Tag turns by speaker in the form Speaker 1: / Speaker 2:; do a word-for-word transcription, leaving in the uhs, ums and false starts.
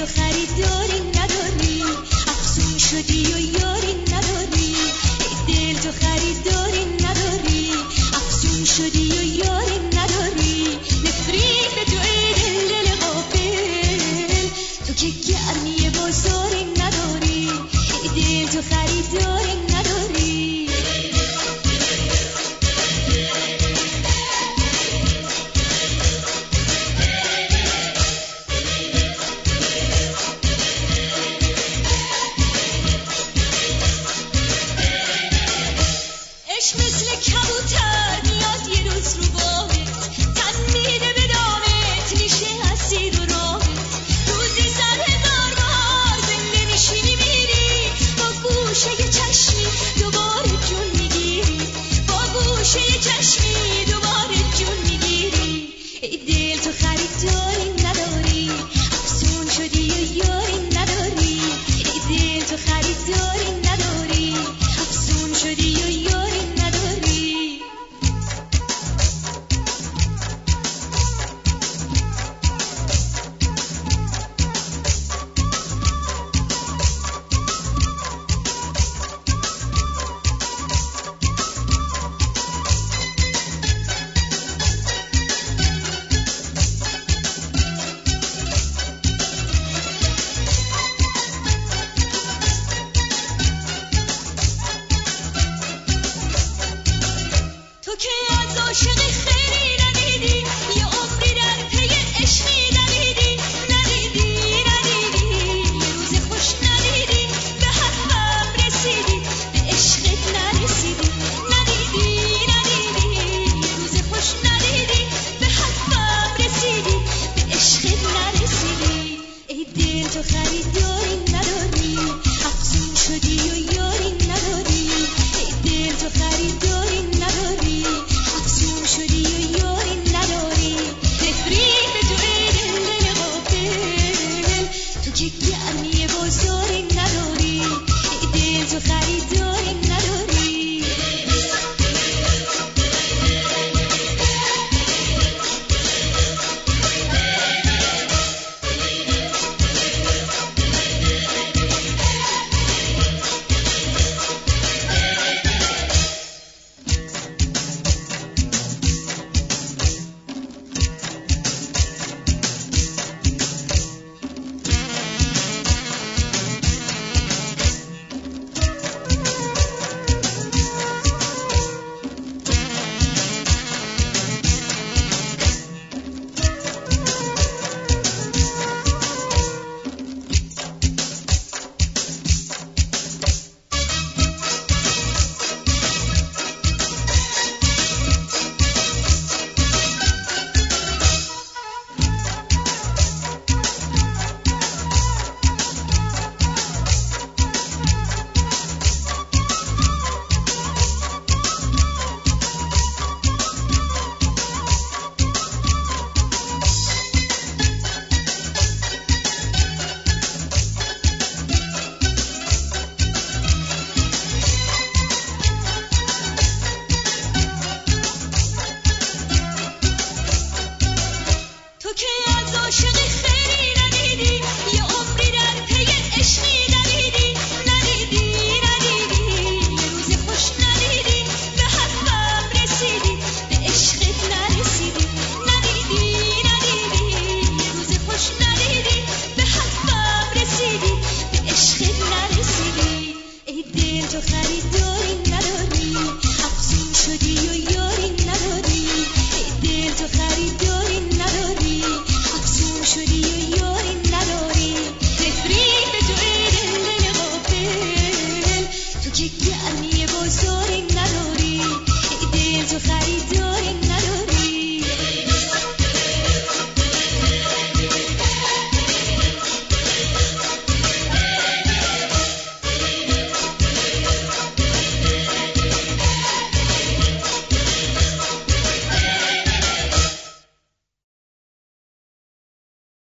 Speaker 1: تو خریداری نداری، افسون شدی و یاری نداری. ای دل تو خریداری نداری، افسون شدی و یاری نداری. نفرین به تو ای دل دل غافل، تو که گرمی بازاری نداری. ای دل تو خریداری نداری. مثل کبوتر میاد یه روز رو باغت، تن میده به دامت، میشه اسیر و راهت. روزی صد هزار بار زنده میشی میمیری، با گوشه یه چشمی دوباره جون میگیری. با گوشه یه چشمی دوباره جون میگیری. ای دل تو خریداری نداری، افسون شدی و یاری نداری. ای دل تو خریداری نداری، افسون شدی و یاری نداری. تو که از عاشقی خیلی ندیدی، یه عمری در پی عشقی دویدی. ندیدی ندیدی یه روز خوش ندیدی، به حرفم رسیدی به عشقت نرسیدی. ندیدی ندیدی یه روز خوش ندیدی، به حرفم رسیدی به عشقت نرسیدی. ای دل تو خریداری نداری، افسون شدی و یاری نداری. ای دل تو خریداری نداری، افسون شدی و یاری نداری. نفرین به تو ای دل دل غافل، تو که گرمی بازاری نداری. ای دل تو خریداری نداری. تو که از عاشقی خیلی ندیدی، یه عمری در پی عشقی دویدی. ندیدی ندیدی یه روز خوش ندیدی، به حرفم رسیدی به عشقت نرسیدی. ندیدی ندیدی یه روز خوش ندیدی، به حرفم رسیدی به عشقت نرسیدی. ای دل تو خریداری نداری، افسون شدی و یاری نداری. ای دل تو خریداری نداری، افسون شدی و یاری نداری. نفرین به تو ای دل دل غافل، تو که گرمی بازاری